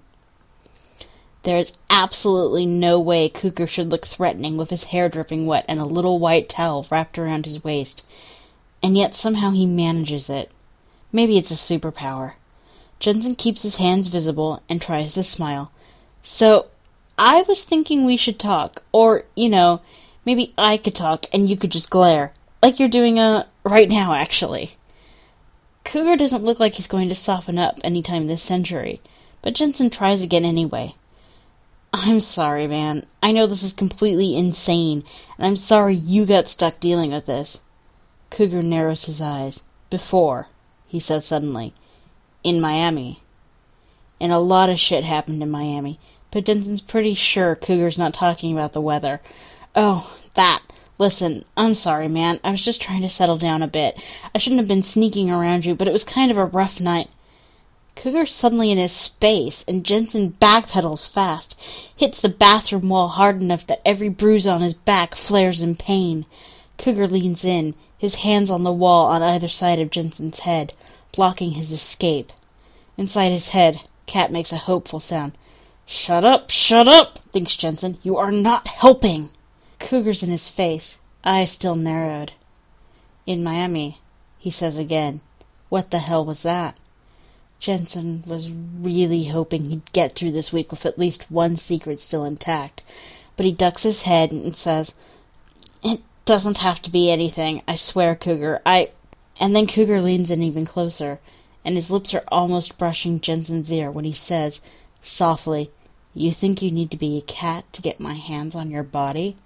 There is absolutely no way Cougar should look threatening with his hair dripping wet and a little white towel wrapped around his waist, and yet somehow he manages it. Maybe it's a superpower. Jensen keeps his hands visible and tries to smile. So, I was thinking we should talk, or, you know, maybe I could talk and you could just glare, like you're doing uh, right now, actually. Cougar doesn't look like he's going to soften up anytime this century, but Jensen tries again anyway. I'm sorry, man. I know this is completely insane, and I'm sorry you got stuck dealing with this. Cougar narrows his eyes. Before, he said suddenly. In Miami. And a lot of shit happened in Miami, but Jensen's pretty sure Cougar's not talking about the weather. Oh, that. Listen, I'm sorry, man. I was just trying to settle down a bit. I shouldn't have been sneaking around you, but it was kind of a rough night. Cougar's suddenly in his space, and Jensen backpedals fast, hits the bathroom wall hard enough that every bruise on his back flares in pain. Cougar leans in, his hands on the wall on either side of Jensen's head, blocking his escape. Inside his head, Cat makes a hopeful sound. Shut up, shut up, thinks Jensen. You are not helping. Cougar's in his face, eyes still narrowed. In Miami, he says again. What the hell was that? Jensen was really hoping he'd get through this week with at least one secret still intact, but he ducks his head and says, It doesn't have to be anything, I swear, Cougar. I... And then Cougar leans in even closer, and his lips are almost brushing Jensen's ear when he says, softly, You think you need to be a cat to get my hands on your body?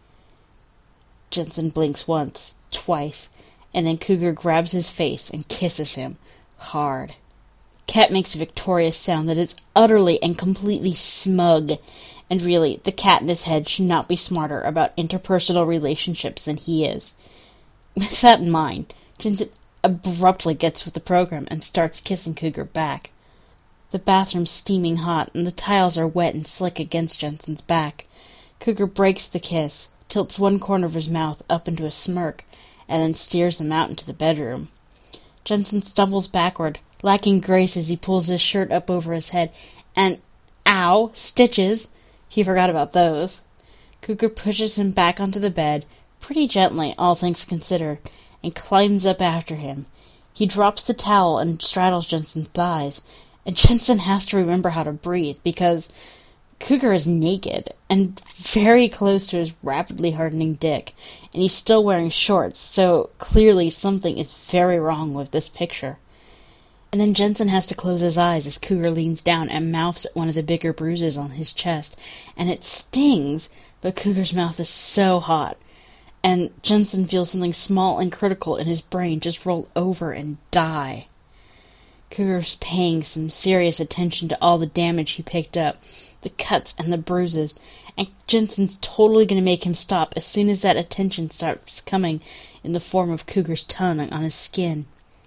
Jensen blinks once, twice, and then Cougar grabs his face and kisses him, hard. Cat makes a victorious sound that is utterly and completely smug, and really, the cat in his head should not be smarter about interpersonal relationships than he is. With that in mind, Jensen abruptly gets with the program and starts kissing Cougar back. The bathroom's steaming hot, and the tiles are wet and slick against Jensen's back. Cougar breaks the kiss, tilts one corner of his mouth up into a smirk, and then steers them out into the bedroom. Jensen stumbles backward, lacking grace as he pulls his shirt up over his head, and, ow, stitches! He forgot about those. Cougar pushes him back onto the bed, pretty gently, all things considered, and climbs up after him. He drops the towel and straddles Jensen's thighs, and Jensen has to remember how to breathe, because Cougar is naked, and very close to his rapidly hardening dick, and he's still wearing shorts, so clearly something is very wrong with this picture. And then Jensen has to close his eyes as Cougar leans down and mouths at one of the bigger bruises on his chest, and it stings, but Cougar's mouth is so hot, and Jensen feels something small and critical in his brain just roll over and die. Cougar's paying some serious attention to all the damage he picked up, the cuts and the bruises, and Jensen's totally going to make him stop as soon as that attention starts coming in the form of Cougar's tongue on his skin.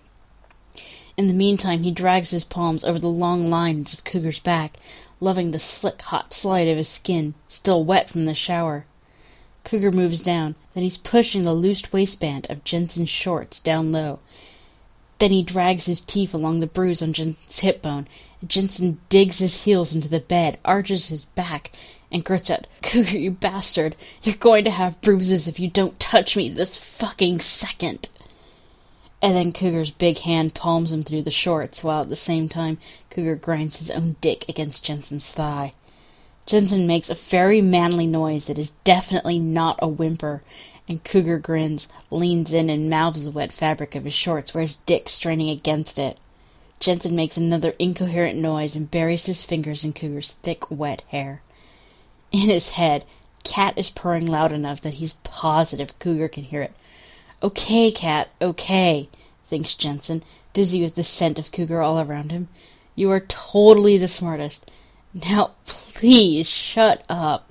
In the meantime, he drags his palms over the long lines of Cougar's back, loving the slick, hot slide of his skin, still wet from the shower. Cougar moves down, then he's pushing the loosed waistband of Jensen's shorts down low. Then he drags his teeth along the bruise on Jensen's hip bone, and Jensen digs his heels into the bed, arches his back, and grits out, Cougar, you bastard! You're going to have bruises if you don't touch me this fucking second! And then Cougar's big hand palms him through the shorts, while at the same time Cougar grinds his own dick against Jensen's thigh. Jensen makes a very manly noise that is definitely not a whimper, And Cougar grins, leans in, and mouths the wet fabric of his shorts, where his dick's straining against it. Jensen makes another incoherent noise and buries his fingers in Cougar's thick, wet hair. In his head, Cat is purring loud enough that he's positive Cougar can hear it. Okay, Cat, okay, thinks Jensen, dizzy with the scent of Cougar all around him. You are totally the smartest. Now, please, shut up.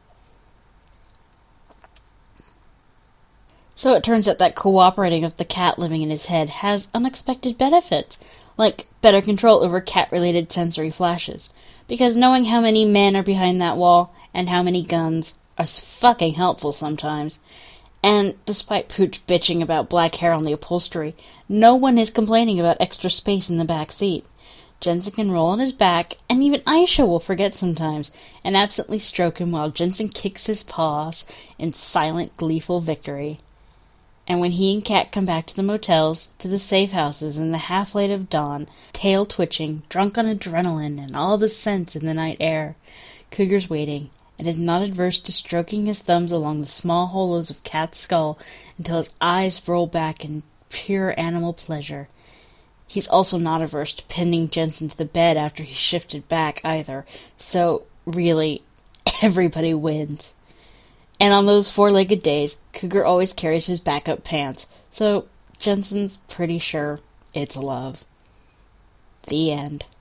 So it turns out that cooperating with the cat living in his head has unexpected benefits, like better control over cat-related sensory flashes, because knowing how many men are behind that wall and how many guns is fucking helpful sometimes. And despite Pooch bitching about black hair on the upholstery, no one is complaining about extra space in the back seat. Jensen can roll on his back, and even Aisha will forget sometimes, and absently stroke him while Jensen kicks his paws in silent, gleeful victory. And when he and Cat come back to the motels, to the safe houses in the half-light of dawn, tail twitching, drunk on adrenaline and all the scents in the night air, Cougar's waiting, and is not adverse to stroking his thumbs along the small hollows of Cat's skull until his eyes roll back in pure animal pleasure. He's also not averse to pinning Jensen to the bed after he's shifted back, either, so, really, everybody wins. And on those four-legged days, Cougar always carries his backup pants, so Jensen's pretty sure it's love. The end.